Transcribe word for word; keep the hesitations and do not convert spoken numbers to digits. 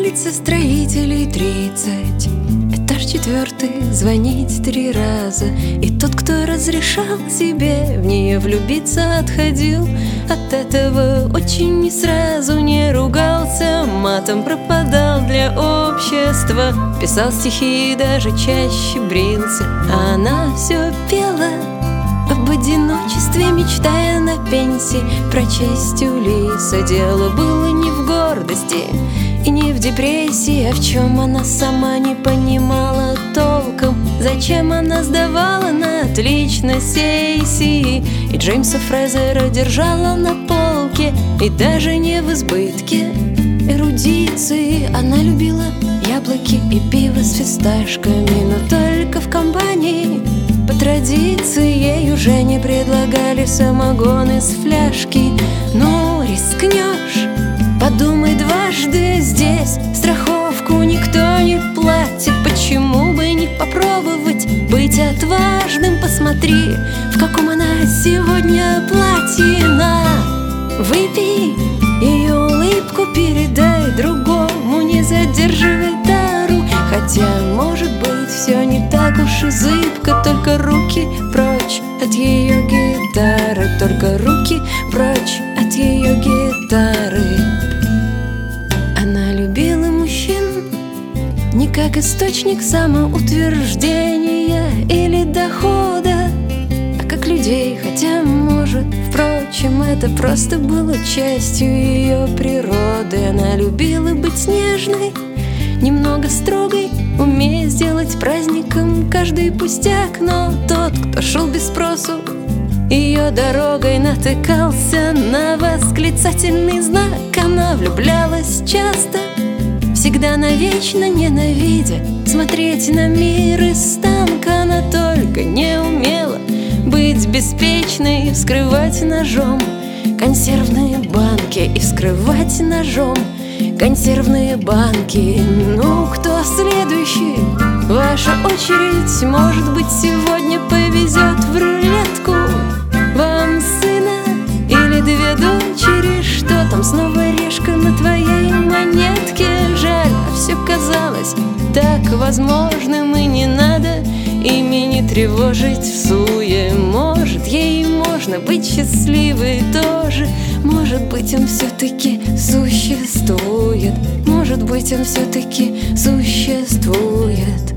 улице строителей тридцать, этаж четвертый, звонить три раза. И тот, кто разрешал себе в нее влюбиться, отходил от этого очень не сразу. Не ругался матом, пропадал для общества, писал стихи и даже чаще брился. А она все пела об одиночестве, мечтая на пенсии прочесть Улисса. Дело было не в гордости и не в депрессии, а в чем она сама не понимала толком. Зачем она сдавала на отлично сессии и Джеймса Фрезера держала на полке, и даже не в избытке эрудиции. Она любила яблоки и пиво с фисташками, но только в компании. По традиции ей уже не предлагали самогон из фляжки. Ну, рискнешь, подумай дважды, здесь страховку никто не платит. Почему бы не попробовать быть отважным? Посмотри, в каком она сегодня платье. На, выпей ее улыбку, передай другому, не задерживай дару. Хотя, может быть, все не так уж и зыбко. Только руки прочь от ее гитары, только руки прочь от ее гитары. Она любила мужчин не как источник самоутверждения или дохода, а как людей. Хотя, может, впрочем, это просто было частью ее природы. Она любила быть нежной, немного строгой, умея сделать праздником каждый пустяк. Но тот, кто шел без спросу ее дорогой, натыкался на восклицательный знак. Она влюблялась часто, всегда навечно ненавидя смотреть на мир из танка. Она только не умела быть беспечной и вскрывать ножом консервные банки, и вскрывать ножом консервные банки. Ну, кто следующий? Ваша очередь. Может быть, сегодня повезет в рулетку. Вам сына или две дочери? Что там, снова решка на твоей монетке? Жаль, а все казалось так возможным, и не надо ими не тревожить всуе. Может, ей можно быть счастливой тоже. Может быть, он все-таки существует. Может быть, он все-таки существует.